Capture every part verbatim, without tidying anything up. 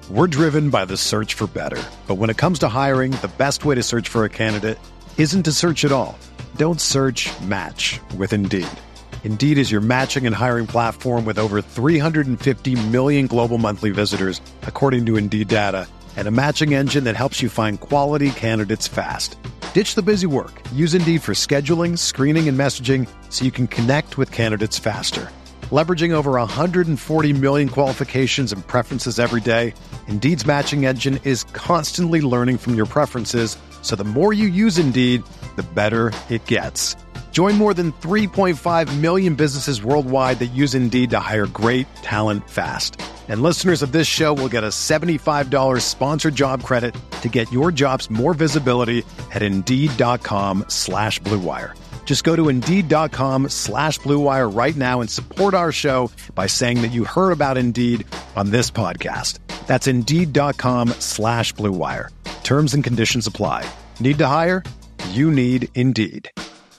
We're driven by the search for better. But when it comes to hiring, the best way to search for a candidate isn't to search at all. Don't search, match with Indeed. Indeed is your matching and hiring platform with over three hundred fifty million global monthly visitors, according to Indeed data, and a matching engine that helps you find quality candidates fast. Ditch the busy work. Use Indeed for scheduling, screening, and messaging so you can connect with candidates faster. Leveraging over one hundred forty million qualifications and preferences every day, Indeed's matching engine is constantly learning from your preferences, so the more you use Indeed, the better it gets. Join more than three point five million businesses worldwide that use Indeed to hire great talent fast. And listeners of this show will get a seventy-five dollars sponsored job credit to get your jobs more visibility at Indeed.com slash Blue Wire. Just go to Indeed.com slash Blue Wire right now and support our show by saying that you heard about Indeed on this podcast. That's Indeed.com slash Blue Wire. Terms and conditions apply. Need to hire? You need Indeed.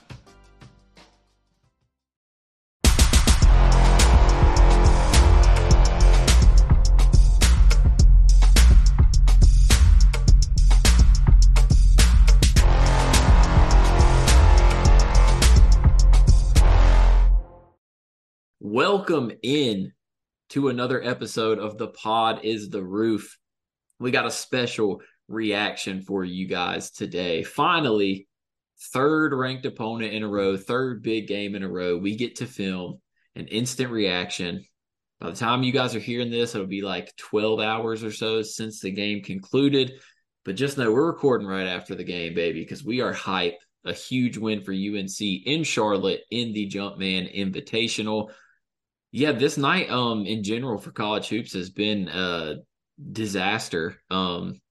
Welcome in to another episode of The Pod is the Roof. We got a special reaction for you guys today. Finally, third ranked opponent in a row, third big game in a row. We get to film an instant reaction. By the time you guys are hearing this, it'll be like twelve hours or so since the game concluded. But just know we're recording right after the game, baby, because we are hype. A huge win for U N C in Charlotte in the Jumpman Invitational. Yeah, this night um in general for college hoops has been a disaster. Um,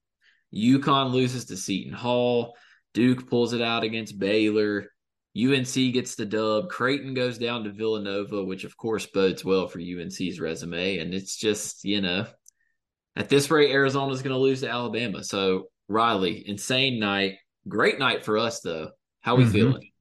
UConn loses to Seton Hall. Duke pulls it out against Baylor. U N C gets the dub. Creighton goes down to Villanova, which of course bodes well for U N C's resume. And it's just, you know, at this rate, Arizona's going to lose to Alabama. So, Riley, insane night. Great night for us, though. How we mm-hmm. feeling?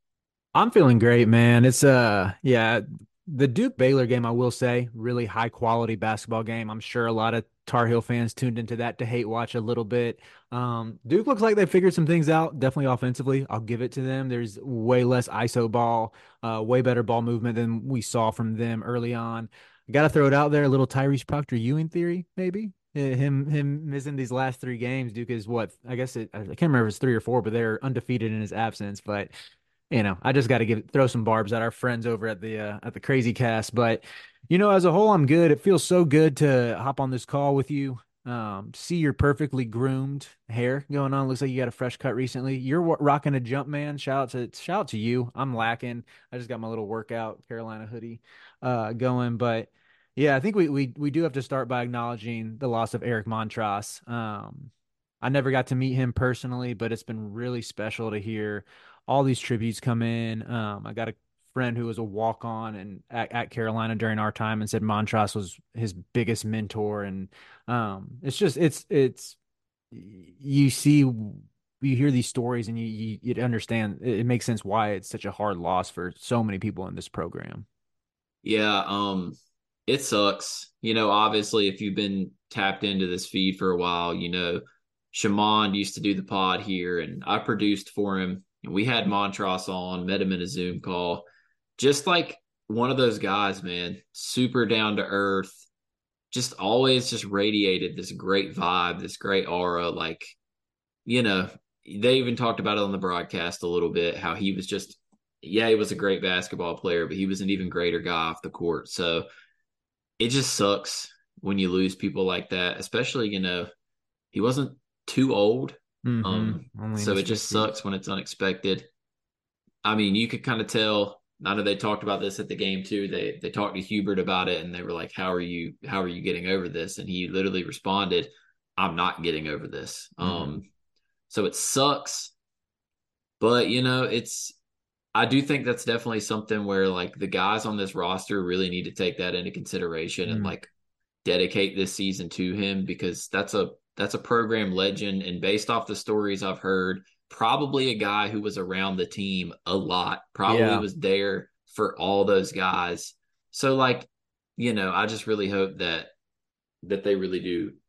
I'm feeling great, man. It's, uh, yeah, the Duke Baylor game, I will say, really high quality basketball game. I'm sure a lot of Tar Heel fans tuned into that to hate watch a little bit. Um, Duke looks like they figured some things out, definitely offensively. I'll give it to them. There's way less I S O ball, uh, way better ball movement than we saw from them early on. I got to throw it out there, a little Tyrese Proctor Ewing theory, maybe. Him him missing these last three games. Duke is what? I guess it, I can't remember if it's three or four, but they're undefeated in his absence. But you know, I just got to give throw some barbs at our friends over at the uh, at the Crazy Cast. But you know, as a whole, I'm good. It feels so good to hop on this call with you. Um, see your perfectly groomed hair going on. Looks like you got a fresh cut recently. You're rocking a jump, man. Shout out to shout out to you. I'm lacking. I just got my little workout Carolina hoodie uh, going, but. Yeah, I think we, we we do have to start by acknowledging the loss of Eric Montross. Um, I never got to meet him personally, but it's been really special to hear all these tributes come in. Um, I got a friend who was a walk-on and at, at Carolina during our time and said Montross was his biggest mentor. And um, it's just it's it's you see you hear these stories and you you, you understand it, it makes sense why it's such a hard loss for so many people in this program. Yeah. Um. It sucks. You know, obviously, if you've been tapped into this feed for a while, you know, Shamond used to do the pod here, and I produced for him. And we had Montross on, met him in a Zoom call. Just like one of those guys, man, super down to earth, just always just radiated this great vibe, this great aura. Like, you know, they even talked about it on the broadcast a little bit, how he was just, yeah, he was a great basketball player, but he was an even greater guy off the court. So, it just sucks when you lose people like that, especially, you know, he wasn't too old. Mm-hmm. Um, so it just sucks when it's unexpected. I mean, you could kind of tell, I know they talked about this at the game too. They they talked to Hubert about it and they were like, how are you, how are you getting over this? And he literally responded, I'm not getting over this. Mm-hmm. Um, so it sucks, but you know, it's, I do think that's definitely something where like the guys on this roster really need to take that into consideration mm. and like dedicate this season to him, because that's a that's a program legend. And based off the stories I've heard, probably a guy who was around the team a lot, probably yeah. was there for all those guys. So like, you know, I just really hope that that they really do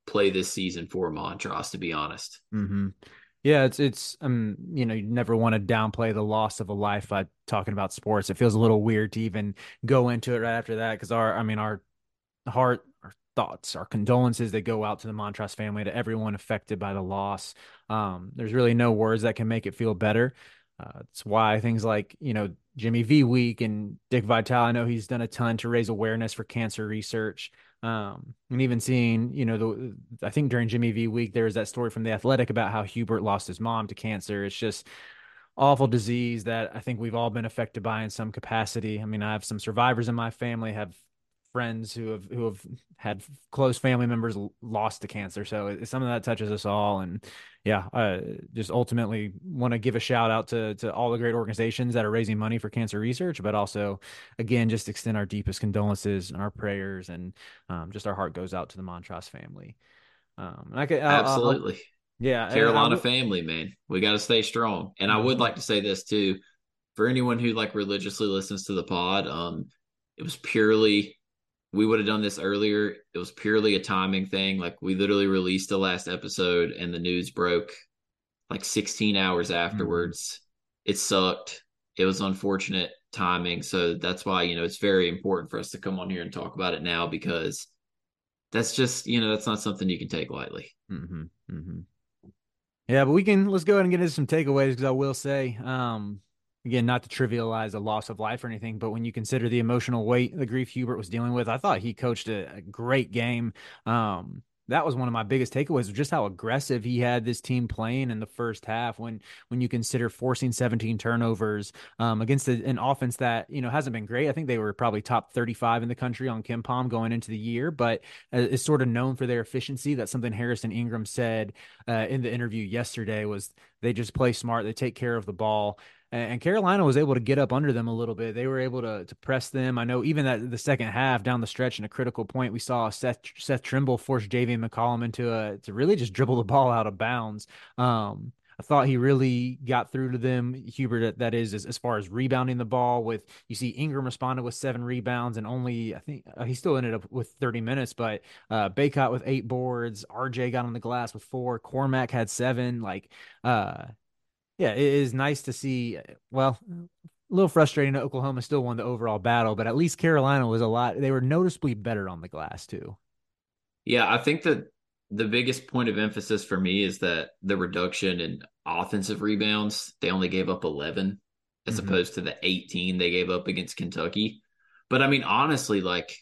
play this season for Montrose, to be honest. Mm-hmm. Yeah, it's it's um you know, you never want to downplay the loss of a life by talking about sports. It feels a little weird to even go into it right after that because our I mean our heart, our thoughts, our condolences that go out to the Montrose family, to everyone affected by the loss. Um, there's really no words that can make it feel better. Uh, it's why things like, you know, Jimmy V Week and Dick Vitale, I know he's done a ton to raise awareness for cancer research. Um, and even seeing, you know, the I think during Jimmy V Week, there was that story from The Athletic about how Hubert lost his mom to cancer. It's just awful disease that I think we've all been affected by in some capacity. I mean, I have some survivors in my family, have friends who have who have had close family members lost to cancer. So it's something that touches us all. And yeah, I just ultimately want to give a shout out to to all the great organizations that are raising money for cancer research, but also, again, just extend our deepest condolences and our prayers, and um, just our heart goes out to the Montrose family. Um, and I could, I'll, I'll, Absolutely. yeah, and I Carolina w- family, man. We got to stay strong. And I would Mhm. like to say this too, for anyone who like religiously listens to the pod, um, it was purely we would have done this earlier. It was purely a timing thing. Like we literally released the last episode and the news broke like sixteen hours Mhm. afterwards. It sucked. It was unfortunate timing. So that's why, you know, it's very important for us to come on here and talk about it now because that's just, you know, that's not something you can take lightly. Mhm. Mhm. Yeah, but we can let's go ahead and get into some takeaways because I will say, um, again, not to trivialize a loss of life or anything, but when you consider the emotional weight the grief Hubert was dealing with, I thought he coached a, a great game. Um, that was one of my biggest takeaways of just how aggressive he had this team playing in the first half. When when you consider forcing seventeen turnovers um, against a, an offense that you know hasn't been great. I think they were probably top thirty-five in the country on KenPom going into the year, but uh, is sort of known for their efficiency. That's something Harrison Ingram said uh, in the interview yesterday was they just play smart, they take care of the ball. And Carolina was able to get up under them a little bit. They were able to to press them. I know even that the second half down the stretch in a critical point, we saw Seth Seth Trimble force Javian McCollum into a to really just dribble the ball out of bounds. Um, I thought he really got through to them. Hubert, that is, as, as far as rebounding the ball. With you see Ingram responded with seven rebounds and only I think uh, he still ended up with thirty minutes, but uh, Baycott with eight boards. R J got on the glass with four. Cormac had seven. Like, uh, yeah, it is nice to see. Well, a little frustrating that Oklahoma still won the overall battle, but at least Carolina was a lot. They were noticeably better on the glass too. Yeah, I think that the biggest point of emphasis for me is that the reduction in offensive rebounds, they only gave up eleven as Mm-hmm. opposed to the eighteen they gave up against Kentucky. But I mean, honestly, like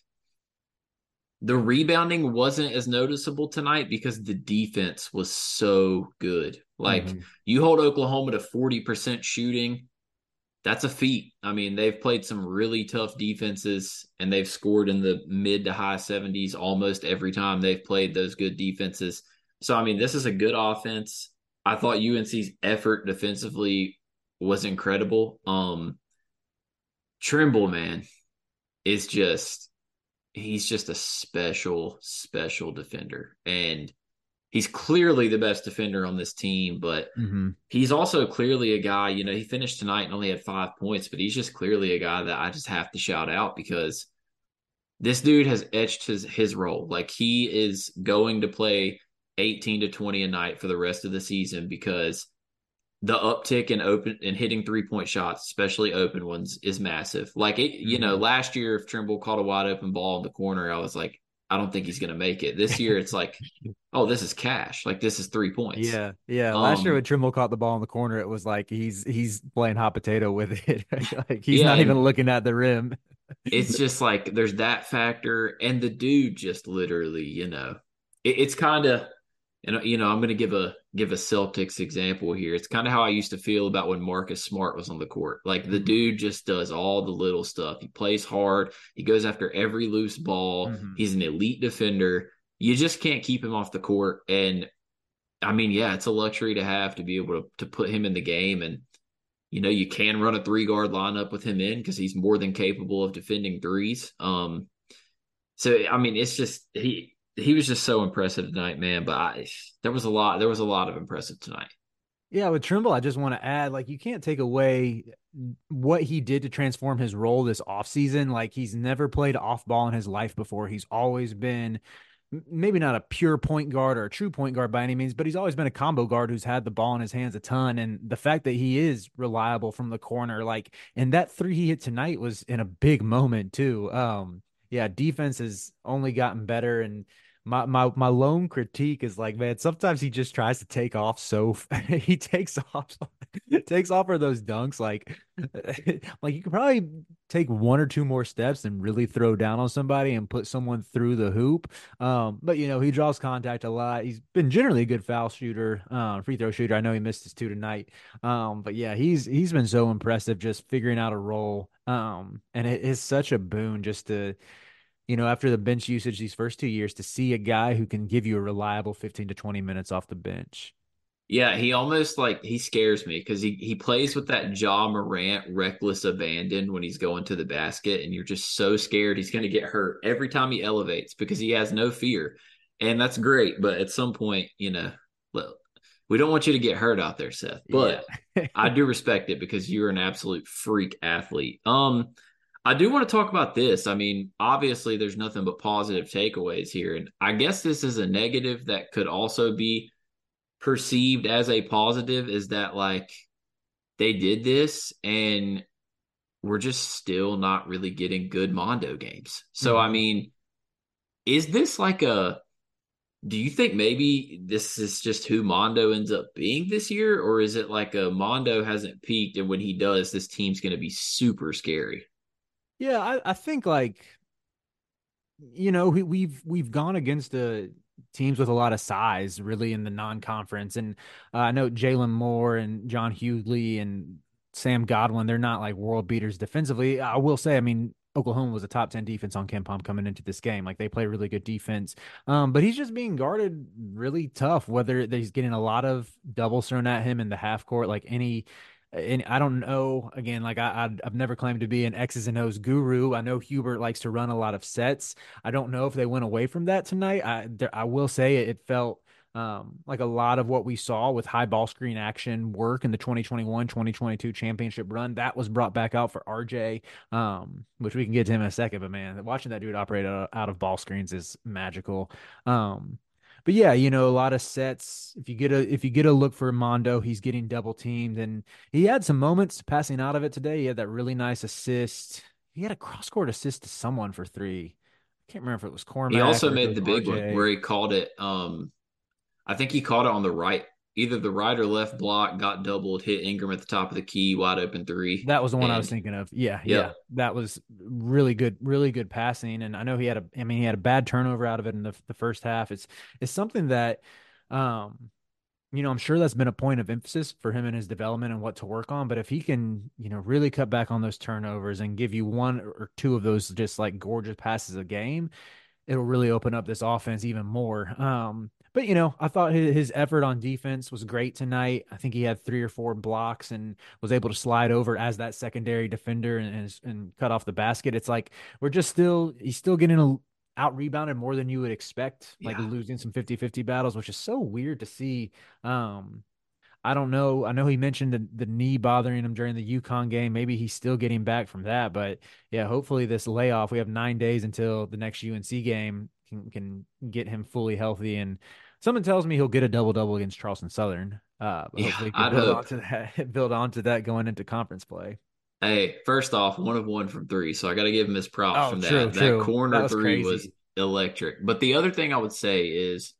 the rebounding wasn't as noticeable tonight because the defense was so good. Like Mm-hmm. you hold Oklahoma to forty percent shooting, that's a feat. I mean, they've played some really tough defenses and they've scored in the mid to high seventies almost every time they've played those good defenses. So, I mean, this is a good offense. I thought U N C's effort defensively was incredible. Um, Trimble, man, is just, he's just a special, special defender. And he's clearly the best defender on this team, but Mm-hmm. he's also clearly a guy, you know, he finished tonight and only had five points, but he's just clearly a guy that I just have to shout out because this dude has etched his his role. Like he is going to play eighteen to twenty a night for the rest of the season because the uptick in open and hitting three point shots, especially open ones, is massive. Like it, you know, Mm-hmm. last year if Trimble caught a wide open ball in the corner, I was like, I don't think he's gonna make it. This year it's like, oh, this is cash. Like this is three points. Yeah, yeah. Last year Um, when Trimble caught the ball in the corner, it was like he's he's playing hot potato with it. Like he's yeah, not even and looking at the rim. it's just like there's that factor, and the dude just literally, you know, it, it's kind of, and you know, I'm going to give a give a Celtics example here. It's kind of how I used to feel about when Marcus Smart was on the court. Like the Mm-hmm. dude just does all the little stuff. He plays hard. He goes after every loose ball. Mm-hmm. He's an elite defender. You just can't keep him off the court. And I mean, yeah, it's a luxury to have to be able to to put him in the game and you know, you can run a three guard lineup with him in because he's more than capable of defending threes. Um, so I mean, it's just he he was just so impressive tonight, man. But I, there was a lot there was a lot of impressive tonight. Yeah, with Trimble, I just want to add, like, you can't take away what he did to transform his role this offseason. Like, he's never played off ball in his life before. He's always been maybe not a pure point guard or a true point guard by any means, but he's always been a combo guard who's had the ball in his hands a ton. And the fact that he is reliable from the corner, like, and that three he hit tonight was in a big moment too. Um, yeah, defense has only gotten better. And my my my lone critique is like, man, sometimes he just tries to take off so he takes off takes off for those dunks like like you could probably take one or two more steps and really throw down on somebody and put someone through the hoop. Um, but you know, he draws contact a lot. He's been generally a good foul shooter, uh, free throw shooter. I know he missed his two tonight. Um, but yeah, he's he's been so impressive just figuring out a role. Um, and it is such a boon just to, you know, after the bench usage these first two years, to see a guy who can give you a reliable fifteen to twenty minutes off the bench. Yeah, he almost like he scares me because he he plays with that Ja Morant reckless abandon when he's going to the basket, and you're just so scared he's going to get hurt every time he elevates because he has no fear, and that's great. But at some point, you know, look, we don't want you to get hurt out there, Seth. But Yeah. I do respect it because you're an absolute freak athlete. Um, I do want to talk about this. I mean, obviously, there's nothing but positive takeaways here, and I guess this is a negative that could also be perceived as a positive is that like they did this and we're just still not really getting good Mondo games. So I Mhm. mean, is this like a do you think maybe this is just who Mondo ends up being this year, or is it like a Mondo hasn't peaked and when he does, this team's going to be super scary? Yeah, I, I think like, you know, we, we've we've gone against the teams with a lot of size, really, in the non-conference, and uh, I know Jalen Moore and John Hughley and Sam Godwin. They're not like world beaters defensively. I will say, I mean, Oklahoma was a top ten defense on KenPom coming into this game. Like they play really good defense, um, but he's just being guarded really tough. Whether he's getting a lot of doubles thrown at him in the half court, like any and I don't know. Again, like I, I've never claimed to be an X's and O's guru. I know Hubert likes to run a lot of sets. I don't know if they went away from that tonight. I there, I will say it, it felt um, like a lot of what we saw with high ball screen action work in the twenty twenty-one twenty twenty-two championship run that was brought back out for R J, um, which we can get to him in a second. But man, watching that dude operate out, out of ball screens is magical. Um, but yeah, you know, a lot of sets. If you get a if you get a look for Mondo, he's getting double teamed, and he had some moments passing out of it today. He had that really nice assist. He had a cross court assist to someone for three. I can't remember if it was He Cormac also or if it made was the big one where R J. he called it um I think he caught it on the right, either the right or left block, got doubled, hit Ingram at the top of the key, wide open three. That was the one I was And thinking of. Yeah, yeah. yep. That was really good, really good passing. And I know he had a I mean he had a bad turnover out of it in the the first half. It's it's something that um you know, I'm sure that's been a point of emphasis for him in his development and what to work on. But if he can, you know, really cut back on those turnovers and give you one or two of those just like gorgeous passes a game, it'll really open up this offense even more. Um, but you know, I thought his, his effort on defense was great tonight. I think he had three or four blocks and was able to slide over as that secondary defender and and, and cut off the basket. It's like we're just still he's still getting a out rebounded more than you would expect, like Yeah. losing some fifty-fifty battles, which is so weird to see. Um, I don't know. I know he mentioned the, the knee bothering him during the UConn game. Maybe he's still getting back from that. But yeah, hopefully this layoff, we have nine days until the next U N C game, can, can get him fully healthy. And someone tells me he'll get a double double against Charleston Southern. Uh, but Yeah. hopefully he can I'd build hope. onto that, build onto that going into conference play. Hey, first off, one of one from three. So I got to give him his props Oh, from true, that. That true. That corner was three was crazy. electric. But the other thing I would say is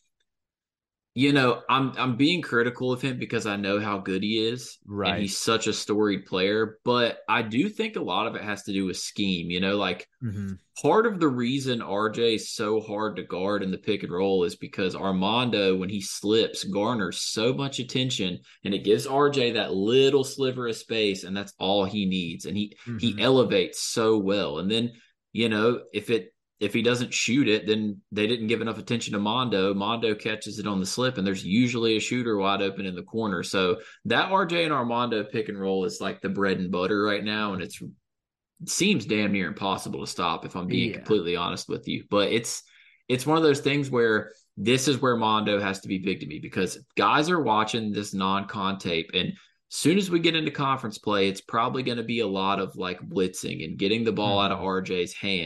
you know, I'm I'm being critical of him because I know how good he is and Right. he's such a storied player, but I do think a lot of it has to do with scheme, you know, like Hmm. part of the reason R J is so hard to guard in the pick and roll is because Armando, when he slips, garners so much attention and it gives R J that little sliver of space, and that's all he needs. And he he Hmm. elevates so well. And then, you know, if it if he doesn't shoot it, then they didn't give enough attention to Mondo. Mondo catches it on the slip, and there's usually a shooter wide open in the corner. So that R J and Armando pick and roll is like the bread and butter right now, and it's seems damn near impossible to stop if I'm being Yeah. completely honest with you. But it's it's one of those things where this is where Mondo has to be big to me because guys are watching this non-con tape and soon as we get into conference play, it's probably going to be a lot of like blitzing and getting the ball out of Hmm. R J's hands.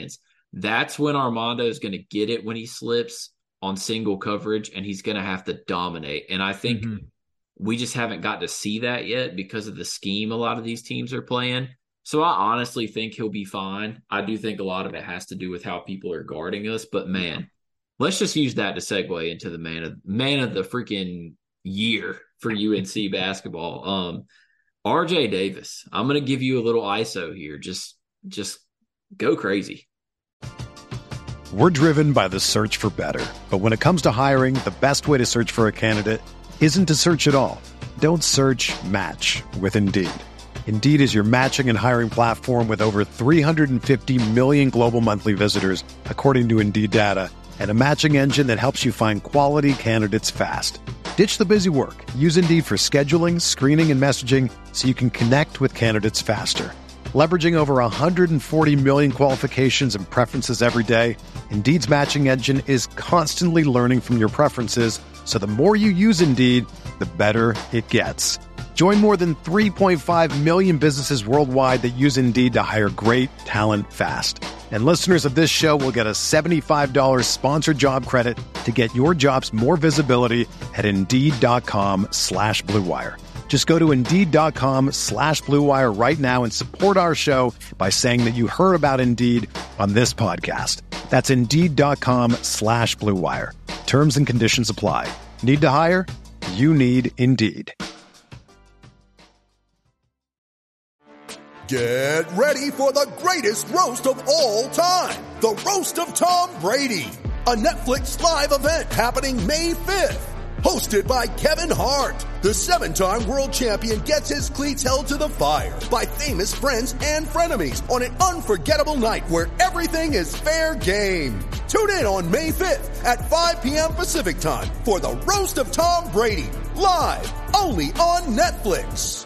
That's when Armando is going to get it when he slips on single coverage, and he's going to have to dominate. And I think Mm-hmm. we just haven't got to see that yet because of the scheme a lot of these teams are playing. So I honestly think he'll be fine. I do think a lot of it has to do with how people are guarding us. But man, let's just use that to segue into the man of man of the freaking year for U N C basketball. Um, R J Davis. I'm gonna give you a little I S O here. Just just go crazy. We're driven by the search for better. But when it comes to hiring, the best way to search for a candidate isn't to search at all. Don't search, match with Indeed. Indeed is your matching and hiring platform with over three hundred fifty million global monthly visitors, according to Indeed data, and a matching engine that helps you find quality candidates fast. Ditch the busy work. Use Indeed for scheduling, screening, and messaging so you can connect with candidates faster. Leveraging over one hundred forty million qualifications and preferences every day, Indeed's matching engine is constantly learning from your preferences, so the more you use Indeed, the better it gets. Join more than three point five million businesses worldwide that use Indeed to hire great talent fast. And listeners of this show will get a seventy-five dollars sponsored job credit to get your jobs more visibility at Indeed.com slash Blue Wire. Just go to Indeed.com slash Blue Wire right now and support our show by saying that you heard about Indeed on this podcast. That's Indeed.com slash Blue Wire. Terms and conditions apply. Need to hire? You need Indeed. Get ready for the greatest roast of all time. The Roast of Tom Brady. A Netflix live event happening May fifth. Hosted by Kevin Hart, the seven-time world champion gets his cleats held to the fire by famous friends and frenemies on an unforgettable night where everything is fair game. Tune in on May fifth at five p.m. Pacific time for the Roast of Tom Brady, live only on Netflix.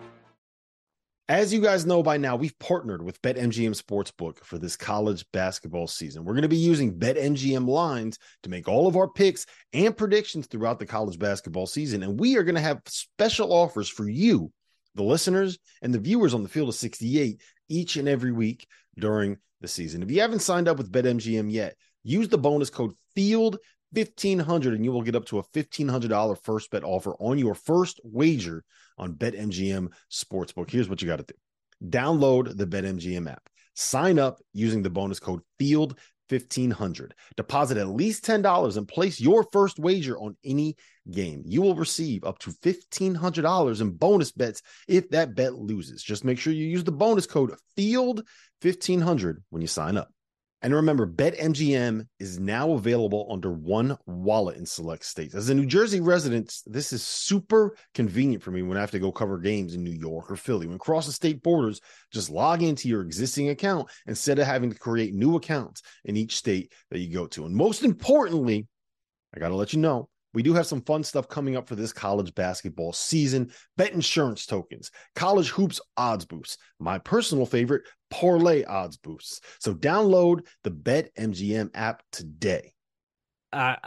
As you guys know by now, we've partnered with BetMGM Sportsbook for this college basketball season. We're going to be using BetMGM lines to make all of our picks and predictions throughout the college basketball season. And we are going to have special offers for you, the listeners and the viewers on the Field of sixty-eight each and every week during the season. If you haven't signed up with BetMGM yet, use the bonus code FIELD fifteen hundred and you will get up to a fifteen hundred dollars first bet offer on your first wager on BetMGM Sportsbook. Here's what you got to do. Download the BetMGM app. Sign up using the bonus code FIELD fifteen hundred. Deposit at least ten dollars and place your first wager on any game. You will receive up to fifteen hundred dollars in bonus bets if that bet loses. Just make sure you use the bonus code FIELD fifteen hundred when you sign up. And remember, BetMGM is now available under one wallet in select states. As a New Jersey resident, this is super convenient for me when I have to go cover games in New York or Philly. When crossing state borders, just log into your existing account instead of having to create new accounts in each state that you go to. And most importantly, I got to let you know, we do have some fun stuff coming up for this college basketball season. Bet insurance tokens, college hoops odds boosts, my personal favorite, parlay odds boosts. So download the BetMGM app today. Uh,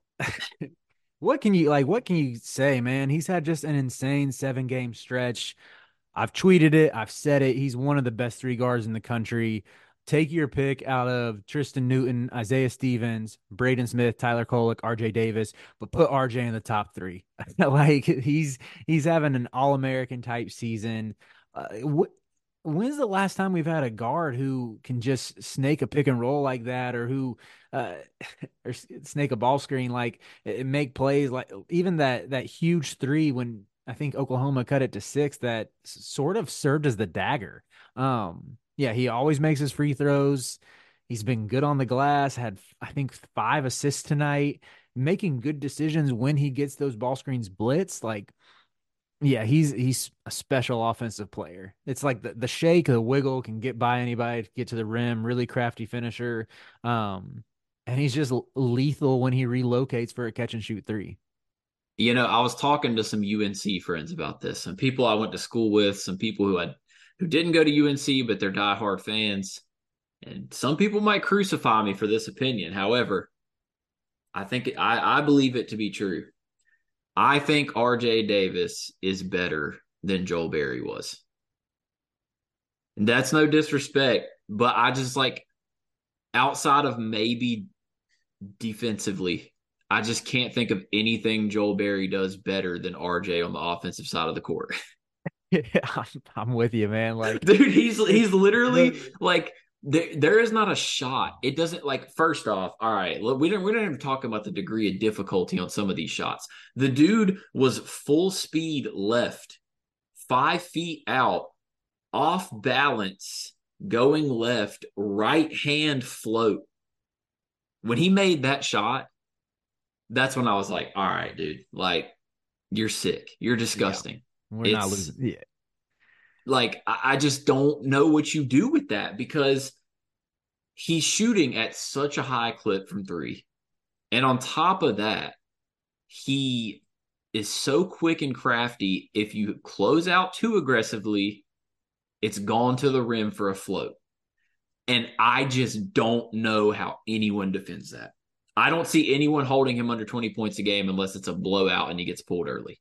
what can you like? What can you say, man? He's had just an insane seven game stretch. I've tweeted it. I've said it. He's one of the best three guards in the country. Take your pick out of Tristan Newton, Isaiah Stevens, Braden Smith, Tyler Kolek, R J Davis, but put R J in the top three. Like he's he's having an All-American type season. Uh, wh- when's the last time we've had a guard who can just snake a pick and roll like that, or who uh, or snake a ball screen like and make plays like even that that huge three when I think Oklahoma cut it to six that sort of served as the dagger. Um, Yeah, he always makes his free throws. He's been good on the glass, had, I think, five assists tonight, making good decisions when he gets those ball screens blitzed. Like, yeah, he's he's a special offensive player. It's like the, the shake, the wiggle can get by anybody, get to the rim, really crafty finisher. Um, and he's just lethal when he relocates for a catch and shoot three. You know, I was talking to some U N C friends about this, some people I went to school with, some people who had who didn't go to U N C, but they're diehard fans. And some people might crucify me for this opinion. However, I think I, I believe it to be true. I think R J Davis is better than Joel Berry was. And that's no disrespect, but I just like outside of maybe defensively, I just can't think of anything Joel Berry does better than R J on the offensive side of the court. Yeah, I'm, I'm with you, man. Like, Dude, he's he's literally the, like there, there is not a shot. It doesn't like first off, all right, look, we don't we don't even talk about the degree of difficulty on some of these shots. The dude was full speed left, five feet out, off balance, going left, right hand float. When he made that shot, that's when I was like, all right, dude, like you're sick. You're disgusting. yeah, we're it's, not losing. Yeah. Like, I, I just don't know what you do with that because he's shooting at such a high clip from three. And on top of that, he is so quick and crafty. If you close out too aggressively, it's gone to the rim for a float. And I just don't know how anyone defends that. I don't see anyone holding him under twenty points a game unless it's a blowout and he gets pulled early.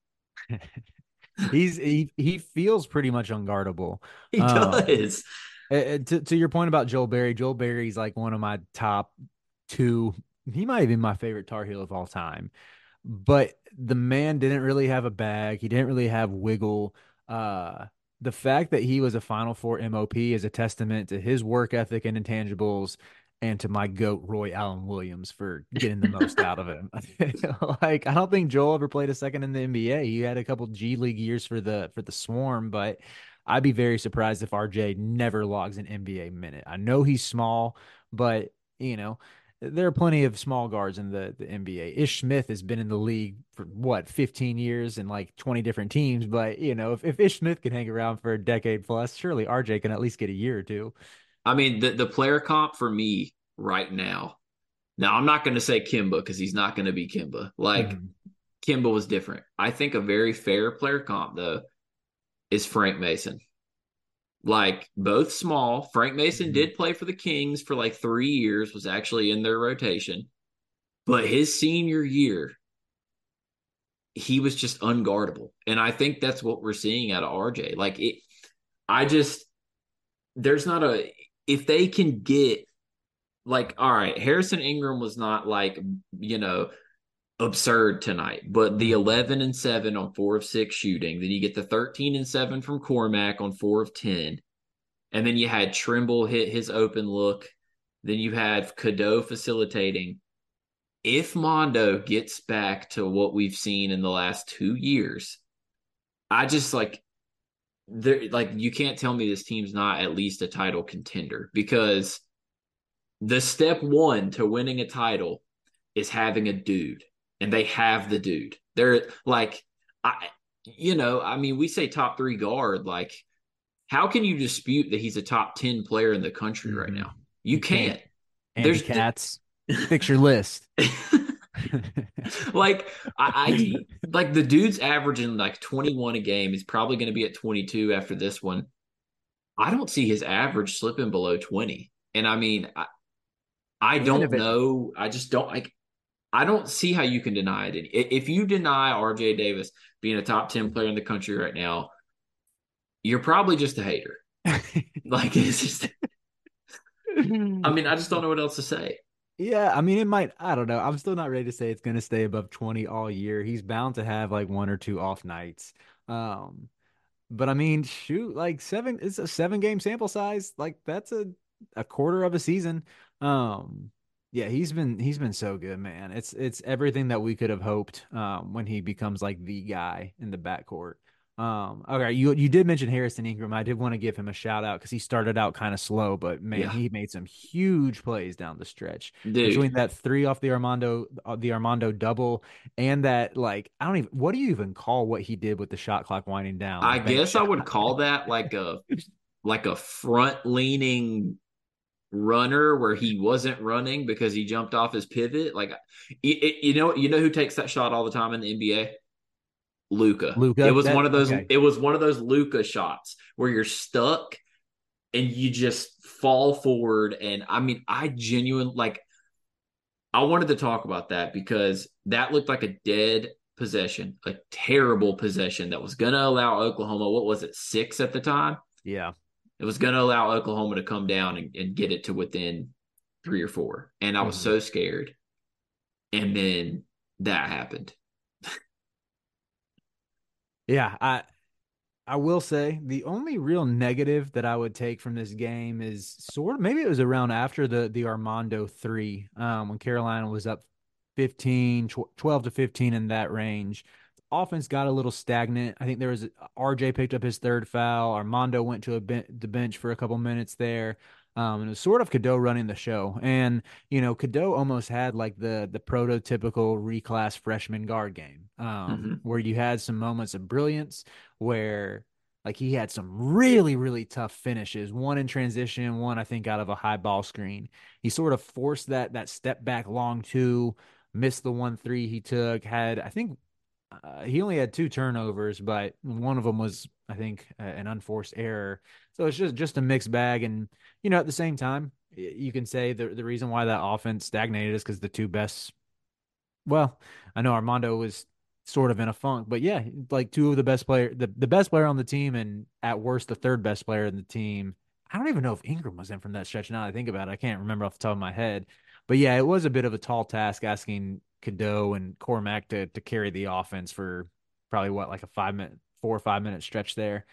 He's he he feels pretty much unguardable. He um, does. Uh, to to your point about Joel Berry, Joel Berry's like one of my top two. He might have been my favorite Tar Heel of all time. But the man didn't really have a bag. He didn't really have wiggle. Uh, the fact that he was a Final Four M O P is a testament to his work ethic and intangibles, and to my GOAT, Roy Allen Williams, for getting the most out of him. Like, I don't think Joel ever played a second in the N B A. He had a couple G League years for the for the Swarm, but I'd be very surprised if R J never logs an N B A minute. I know he's small, but you know, there are plenty of small guards in the, the N B A. Ish Smith has been in the league for what, fifteen years and like twenty different teams. But you know, if, if Ish Smith can hang around for a decade plus, surely R J can at least get a year or two. I mean, the, the player comp for me right now. Now, I'm not going to say Kimba because he's not going to be Kimba. Like, mm-hmm. Kimba was different. I think a very fair player comp, though, is Frank Mason. Like, both small. Frank Mason mm-hmm. did play for the Kings for like three years, was actually in their rotation. But his senior year, he was just unguardable. And I think that's what we're seeing out of R J. Like, it, I just, there's not a, if they can get, like, all right, Harrison Ingram was not like, you know, absurd tonight, but the eleven and seven on four of six shooting, then you get the thirteen and seven from Cormac on four of ten. And then you had Trimble hit his open look. Then you had Cadeau facilitating. If Mondo gets back to what we've seen in the last two years, I just like, there, like, you can't tell me this team's not at least a title contender, because the step one to winning a title is having a dude, and they have the dude. They're like, I, you know, I mean, we say top three guard. Like, how can you dispute that he's a top ten player in the country mm-hmm. right now? You, you can't. can't. Andy There's Katz, fix your list. Like, I, I like the dude's averaging like twenty-one a game. He's probably going to be at twenty-two after this one. I don't see his average slipping below twenty. And I mean, I, I don't know. I just don't like. I don't see how you can deny it. If you deny R J Davis being a top ten player in the country right now, you're probably just a hater. Like, it's just. I mean, I just don't know what else to say. Yeah, I mean, it might. I don't know. I'm still not ready to say it's going to stay above twenty all year. He's bound to have like one or two off nights. Um, but I mean, shoot, like seven. It's a seven game sample size. Like, that's a a quarter of a season. Um, yeah, he's been he's been so good, man. It's it's everything that we could have hoped um, when he becomes like the guy in the backcourt. Um, okay, you you did mention Harrison Ingram. I did want to give him a shout out because he started out kind of slow, but man, yeah. he made some huge plays down the stretch. Dude. Between that three off the Armando uh, the Armando double and that, like, I don't even what do you even call what he did with the shot clock winding down? I guess I would call that like a like a front leaning runner where he wasn't running because he jumped off his pivot. Like, it, you know, you know who takes that shot all the time in the N B A? Luka. Luka. It was that, one of those. Okay. It was one of those Luka shots where you're stuck and you just fall forward. And I mean, I genuinely like. I wanted to talk about that because that looked like a dead possession, a terrible possession that was going to allow Oklahoma. What was it, six at the time? Yeah. It was going to allow Oklahoma to come down and, and get it to within three or four. And I was mm-hmm. so scared. And then that happened. yeah, I I will say the only real negative that I would take from this game is sort of, maybe it was around after the the Armando three, um, when Carolina was up fifteen, twelve to fifteen in that range. The offense got a little stagnant. I think there was R J picked up his third foul. Armando went to a ben- the bench for a couple minutes there. Um, and it was sort of Cadeau running the show. And, you know, Cadeau almost had like the the prototypical reclass freshman guard game, um, mm-hmm. where you had some moments of brilliance where like he had some really, really tough finishes, one in transition, one I think out of a high ball screen. He sort of forced that that step back long two, missed the one three he took, had, I think uh, he only had two turnovers, but one of them was, I think, uh, an unforced error. So it's just, just a mixed bag. And, you know, at the same time, you can say the the reason why that offense stagnated is because the two best, well, I know Armando was sort of in a funk, but yeah, like two of the best player, the, the best player on the team, and at worst, the third best player in the team. I don't even know if Ingram was in from that stretch now that I think about it. I can't remember off the top of my head. But yeah, it was a bit of a tall task asking Cadeau and Cormac to to carry the offense for probably what, like a five minute, four or five minute stretch there.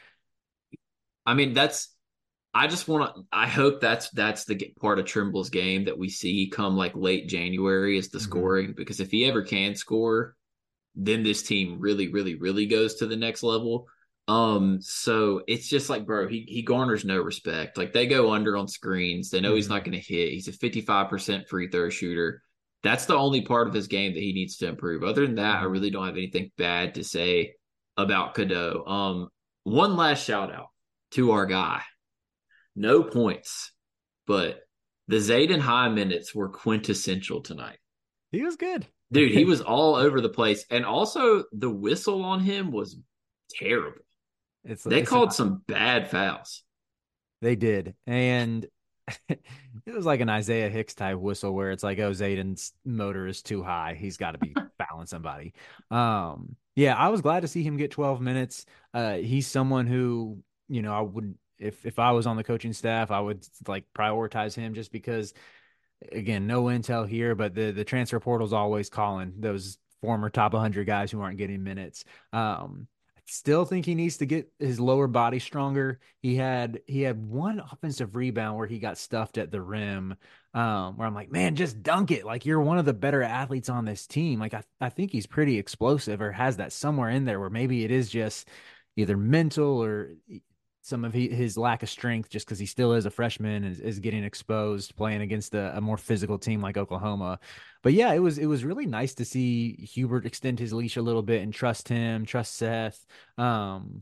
I mean, that's, I just want to, I hope that's, that's the part of Trimble's game that we see come like late January is the mm-hmm. scoring, because if he ever can score, then this team really, really, really goes to the next level. Um, so it's just like, bro, he he garners no respect. Like they go under on screens. They know mm-hmm. he's not going to hit. He's a fifty-five percent free throw shooter. That's the only part of his game that he needs to improve. Other than that, mm-hmm. I really don't have anything bad to say about Cadeau. Um, one last shout out to our guy. No points, but the Zayden High minutes were quintessential tonight. He was good. Dude, he was all over the place. And also the whistle on him was terrible. It's, they it's called a, some bad fouls. They did. And it was like an Isaiah Hicks type whistle where it's like, oh, Zayden's motor is too high. He's got to be fouling somebody. Um, yeah, I was glad to see him get twelve minutes. Uh, he's someone who, you know, I would, if, if I was on the coaching staff, I would like prioritize him just because, again, no intel here, but the, the transfer portal is always calling those former top one hundred guys who aren't getting minutes. Um, I still think he needs to get his lower body stronger. He had he had one offensive rebound where he got stuffed at the rim, um, where I'm like, man, just dunk it. Like, you're one of the better athletes on this team. Like, I, I think he's pretty explosive, or has that somewhere in there where maybe it is just either mental or some of he, his lack of strength, just because he still is a freshman and is, is getting exposed playing against a, a more physical team like Oklahoma. But yeah, it was it was really nice to see Hubert extend his leash a little bit and trust him, trust Seth. Um,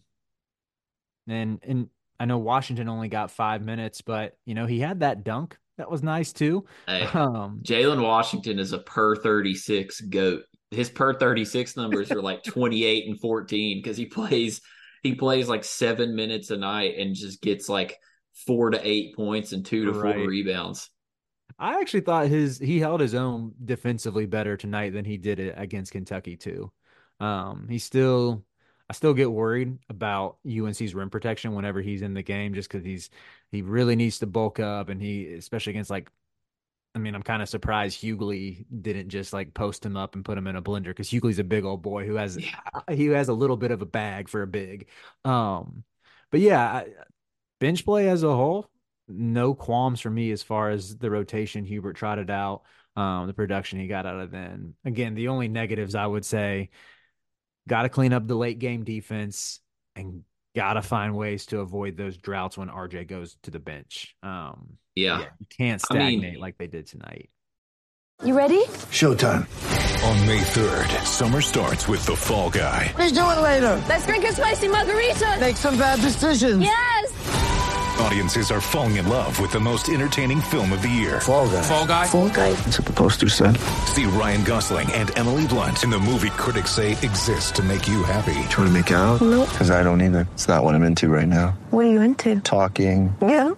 and and I know Washington only got five minutes, but you know he had that dunk that was nice too. Hey, um, Jalen Washington is a per thirty-six goat. His per thirty-six numbers are like twenty-eight and fourteen because he plays. He plays like seven minutes a night and just gets like four to eight points and two to right. four rebounds. I actually thought his he held his own defensively better tonight than he did it against Kentucky too. Um, he still, I still get worried about U N C's rim protection whenever he's in the game, just because he's he really needs to bulk up, and he especially against like. I mean, I'm kind of surprised Hughley didn't just like post him up and put him in a blender, because Hughley's a big old boy who has yeah. he has a little bit of a bag for a big. Um, but yeah, bench play as a whole, no qualms for me as far as the rotation Hubert trotted out, um, the production he got out of them. Again, the only negatives I would say, got to clean up the late game defense and got to find ways to avoid those droughts when R J goes to the bench. Um, Yeah. yeah, you can't stagnate I mean, like they did tonight. You ready? Showtime. On May third, summer starts with The Fall Guy. Let's do it later. Let's drink a spicy margarita. Make some bad decisions. Yes. Audiences are falling in love with the most entertaining film of the year. Fall Guy. Fall Guy. Fall Guy. That's what the poster said. See Ryan Gosling and Emily Blunt in the movie critics say exists to make you happy. Trying to make it out? Nope. Because I don't either. It's not what I'm into right now. What are you into? Talking. Yeah.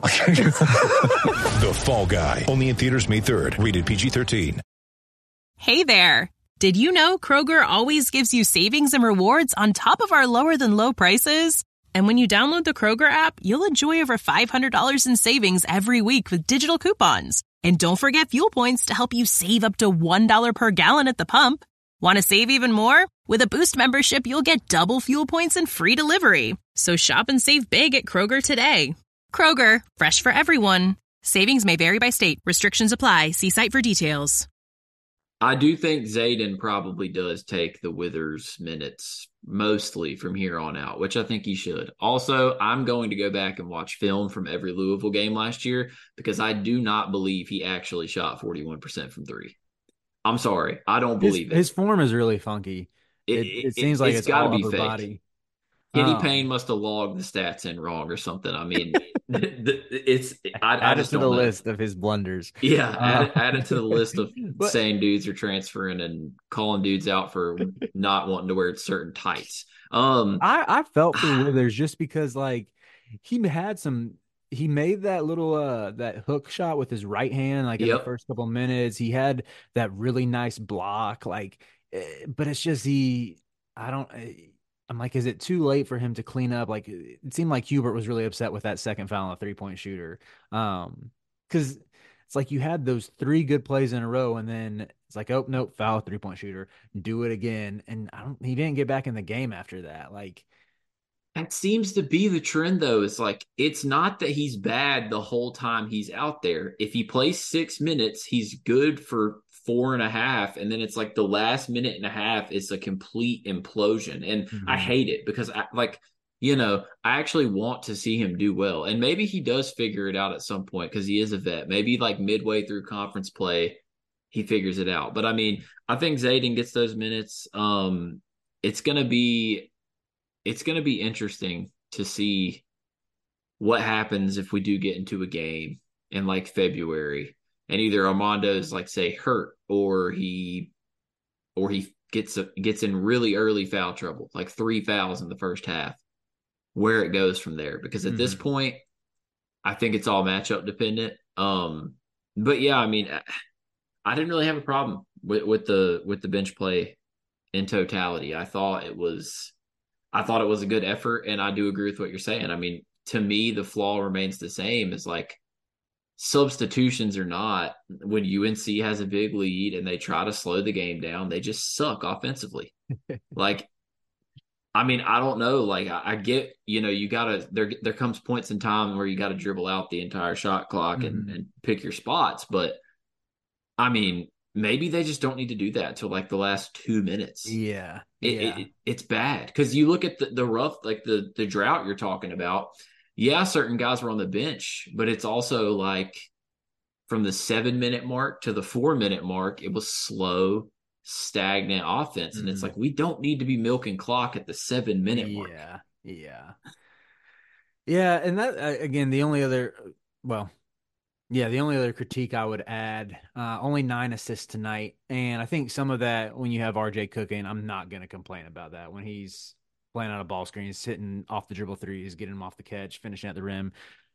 The Fall Guy. Only in theaters May third. Rated P G thirteen. Hey there. Did you know Kroger always gives you savings and rewards on top of our lower than low prices? And when you download the Kroger app, you'll enjoy over five hundred dollars in savings every week with digital coupons. And don't forget fuel points to help you save up to one dollar per gallon at the pump. Want to save even more? With a Boost membership, you'll get double fuel points and free delivery. So shop and save big at Kroger today. Kroger, fresh for everyone. Savings may vary by state. Restrictions apply. See site for details. I do think Zayden probably does take the Withers minutes mostly from here on out, which I think he should. Also, I'm going to go back and watch film from every Louisville game last year because I do not believe he actually shot forty-one percent from three. I'm sorry. I don't believe his, it. His form is really funky. It, it, it seems like it's, it's all over body. Kenny um, Payne must have logged the stats in wrong or something. I mean, it's I, add I it just to don't the know. list of his blunders. Yeah, Uh, add, add it to the list of but, saying dudes are transferring and calling dudes out for not wanting to wear certain tights. Um, I I felt for Withers just because like he had some. He made that little uh that hook shot with his right hand like in Yep. the first couple minutes. He had that really nice block, like, eh, but it's just he. I don't. eh, I'm like, is it too late for him to clean up? Like, it seemed like Hubert was really upset with that second foul on the three point shooter. Um, because it's like you had those three good plays in a row, and then it's like, oh nope, foul, three point shooter, do it again, and I don't. He didn't get back in the game after that. Like. That seems to be the trend, though. It's like, it's not that he's bad the whole time he's out there. If he plays six minutes, he's good for four and a half. And then it's like the last minute and a half is a complete implosion. And Mm-hmm. I hate it because, I, like, you know, I actually want to see him do well. And maybe he does figure it out at some point because he is a vet. Maybe like midway through conference play, he figures it out. But I mean, I think Zayden gets those minutes. Um, it's going to be. It's going to be interesting to see what happens if we do get into a game in like February and either Armando's like say hurt or he or he gets a, gets in really early foul trouble, like three fouls in the first half, where it goes from there. Because at mm-hmm. this point, I think it's all matchup dependent. Um, but yeah, I mean, I didn't really have a problem with, with the with the bench play in totality. I thought it was. I thought it was a good effort, and I do agree with what you're saying. I mean, to me, the flaw remains the same. Is like substitutions or not, when U N C has a big lead and they try to slow the game down, they just suck offensively. Like, I mean, I don't know. Like, I, I get, you know, you gotta there. There comes points in time where you got to dribble out the entire shot clock and, mm-hmm. and pick your spots, but I mean. Maybe they just don't need to do that till like the last two minutes. Yeah, it, yeah. It, it's bad because you look at the, the rough, like the the drought you're talking about. Yeah, certain guys were on the bench, but it's also like from the seven minute mark to the four minute mark, it was slow, stagnant offense, and mm-hmm. it's like we don't need to be milking clock at the seven minute mark. Yeah, yeah, yeah. And that uh, again, the only other, well. Yeah, the only other critique I would add, uh, only nine assists tonight. And I think some of that, when you have R J cooking, I'm not going to complain about that. When he's playing out of ball screens, hitting off the dribble threes, getting him off the catch, finishing at the rim,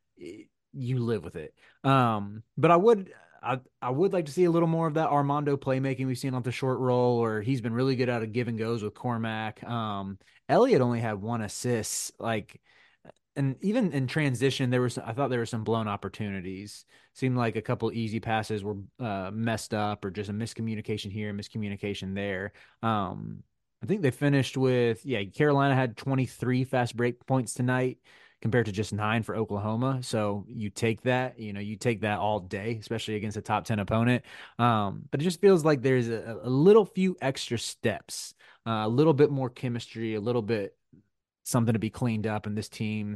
you live with it. Um, but I would I, I would like to see a little more of that Armando playmaking we've seen on the short roll, or he's been really good out of give and goes with Cormac. Um, Elliott only had one assist, like – and even in transition, there was I thought there were some blown opportunities. Seemed like a couple easy passes were uh, messed up, or just a miscommunication here, miscommunication there. Um, I think they finished with yeah. Carolina had twenty-three fast break points tonight, compared to just nine for Oklahoma. So you take that, you know, you take that all day, especially against a top ten opponent. Um, but it just feels like there's a, a little few extra steps, uh, a little bit more chemistry, a little bit. Something to be cleaned up, and this team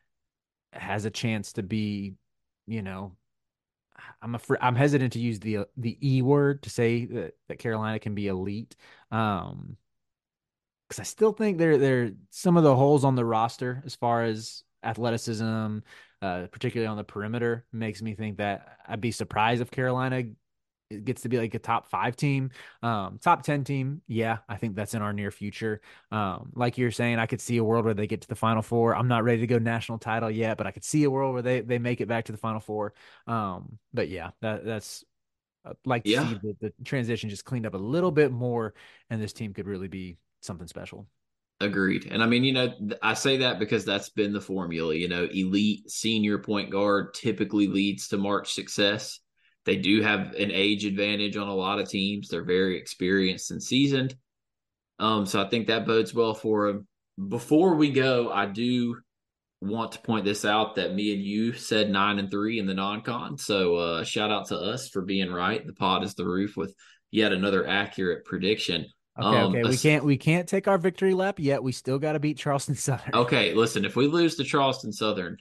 has a chance to be, you know, I'm afraid, I'm hesitant to use the the E word to say that, that Carolina can be elite, um, because I still think there there some of the holes on the roster as far as athleticism, uh, particularly on the perimeter, makes me think that I'd be surprised if Carolina it gets to be like a top five team, um, top ten team. Yeah, I think that's in our near future. Um, like you're saying, I could see a world where they get to the Final Four. I'm not ready to go national title yet, but I could see a world where they, they make it back to the Final Four. Um, but yeah, that, that's uh, like to yeah. see the, the transition just cleaned up a little bit more, and this team could really be something special. Agreed. And I mean, you know, I say that because that's been the formula. You know, elite senior point guard typically leads to March success. They do have an age advantage on a lot of teams. They're very experienced and seasoned. Um, so I think that bodes well for them. Before we go, I do want to point this out that me and you said nine and three in the non-con. So uh, shout out to us for being right. The pod is the roof with yet another accurate prediction. Okay, um, okay. We can't we can't take our victory lap yet. We still got to beat Charleston Southern. Okay, listen, if we lose to Charleston Southern,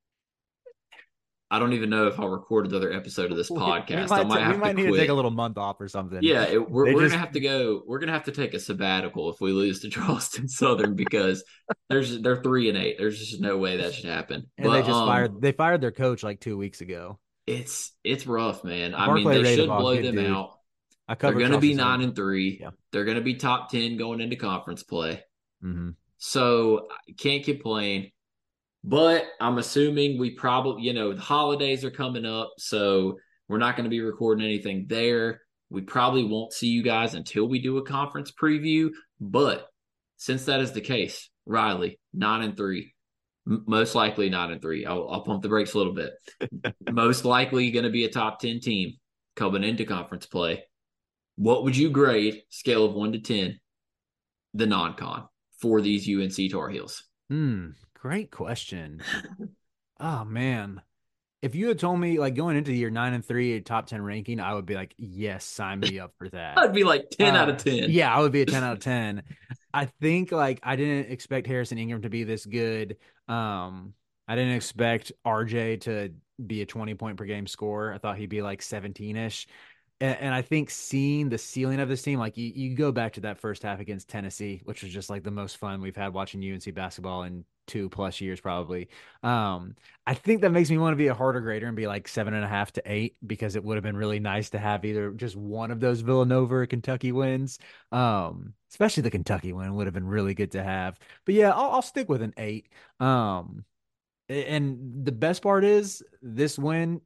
I don't even know if I'll record another episode of this podcast. We might, I might t- have we might to need quit. to take a little month off or something. Yeah, it, we're, we're just... gonna have to go. We're gonna have to take a sabbatical if we lose to Charleston Southern because there's they're three and eight. There's just no way that should happen. And but, they just um, fired. They fired their coach like two weeks ago. It's it's rough, man. I Barclay mean, they should Radebach, blow good them dude. out. I They're covered going to be Charleston nine Southern. and three. Yeah. They're going to be top ten going into conference play. Mm-hmm. So I can't complain. But I'm assuming we probably, you know, the holidays are coming up, so we're not going to be recording anything there. We probably won't see you guys until we do a conference preview. But since that is the case, Riley, nine and three, M- most likely nine and three. I'll, I'll pump the brakes a little bit. Most likely going to be a top ten team coming into conference play. What would you grade, scale of one to ten, the non-con for these U N C Tar Heels? Hmm, great question. Oh man, if you had told me like going into the year nine and three, a top ten ranking, I would be like, yes, sign me up for that. I'd be like ten uh, out of ten. Yeah, I would be a ten out of ten. I think like I didn't expect Harrison Ingram to be this good. Um, I didn't expect R J to be a twenty point per game scorer. I thought he'd be like seventeen ish. And, and I think seeing the ceiling of this team, like you, you go back to that first half against Tennessee, which was just like the most fun we've had watching U N C basketball in two plus years, probably. Um, I think that makes me want to be a harder grader and be like seven and a half to eight, because it would have been really nice to have either just one of those Villanova or Kentucky wins. Um, especially the Kentucky win would have been really good to have. But yeah, I'll, I'll stick with an eight. Um, and the best part is this win,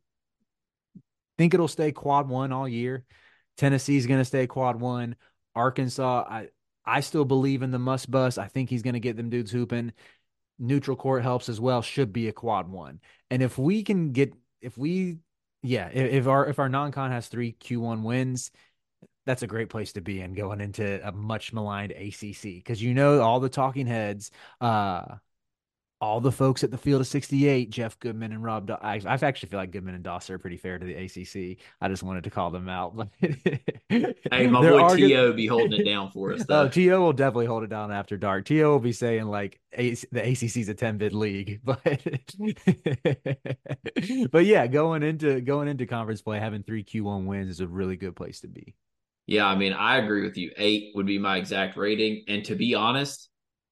think it'll stay quad one all year. Tennessee's going to stay quad one. Arkansas, I, I still believe in the must bus. I think he's going to get them dudes hooping. Neutral court helps as well, should be a quad one. And if we can get, if we, yeah, if, if our, if our non-con has three Q one wins, that's a great place to be in going into a much maligned A C C. Because you know all the talking heads, uh, all the folks at the Field of sixty-eight, Jeff Goodman and Rob, I, I actually feel like Goodman and Doss are pretty fair to the A C C. I just wanted to call them out. Hey, my boy T O be holding it down for us, though. Oh, T O will definitely hold it down after dark. T O will be saying like a- the A C C is a ten-bid league, but but yeah, going into going into conference play, having three Q one wins is a really good place to be. Yeah, I mean, I agree with you. Eight would be my exact rating, and to be honest,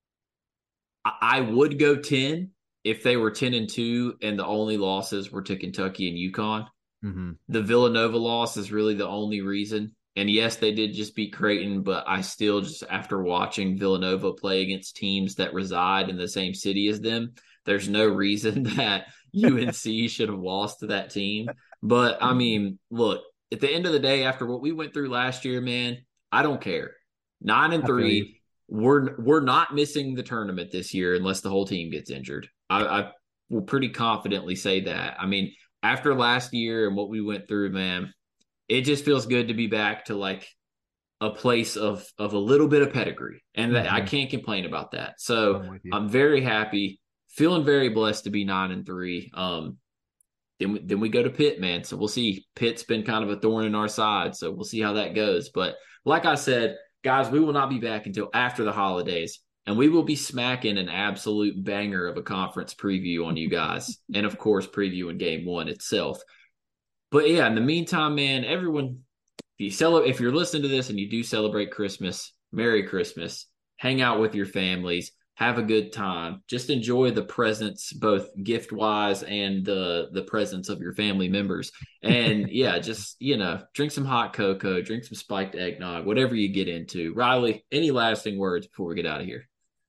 I would go ten if they were ten and two and the only losses were to Kentucky and UConn. Mm-hmm. The Villanova loss is really the only reason. And yes, they did just beat Creighton, but I still just, after watching Villanova play against teams that reside in the same city as them, there's no reason that U N C should have lost to that team. But I mean, look, at the end of the day, after what we went through last year, man, I don't care. Nine and three. We're we're not missing the tournament this year unless the whole team gets injured. I, I will pretty confidently say that. I mean, after last year and what we went through, man, it just feels good to be back to like a place of of a little bit of pedigree, and that, mm-hmm. I can't complain about that. So I'm, I'm very happy, feeling very blessed to be nine and three. Um, then we, then we go to Pitt, man. So we'll see. Pitt's been kind of a thorn in our side, so we'll see how that goes. But like I said, guys, we will not be back until after the holidays, and we will be smacking an absolute banger of a conference preview on you guys, and of course, previewing game one itself. But yeah, in the meantime, man, everyone, if you celebrate, if you're listening to this and you do celebrate Christmas, Merry Christmas. Hang out with your families. Have a good time. Just enjoy the presents, both gift-wise and the the presence of your family members. And, yeah, just, you know, drink some hot cocoa, drink some spiked eggnog, whatever you get into. Riley, any lasting words before we get out of here?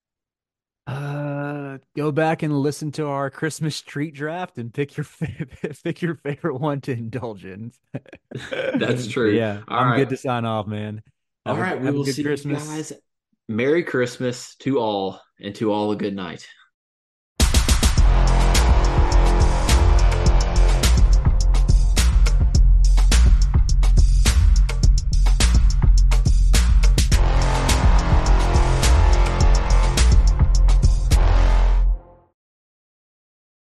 Uh, go back and listen to our Christmas treat draft and pick your favorite, pick your favorite one to indulge in. That's true. Yeah, All I'm right. good to sign off, man. Have all a, right, we will see Christmas. you guys. Merry Christmas to all, and to all a good night.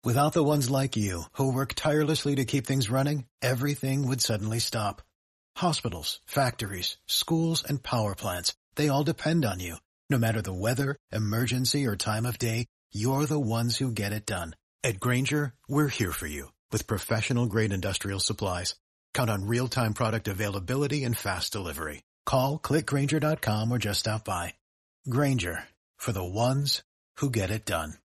Without the ones like you, who work tirelessly to keep things running, everything would suddenly stop. Hospitals, factories, schools, and power plants, they all depend on you. No matter the weather, emergency, or time of day, you're the ones who get it done. At Grainger, we're here for you with professional-grade industrial supplies. Count on real-time product availability and fast delivery. Call, click Grainger dot com, or just stop by. Grainger, for the ones who get it done.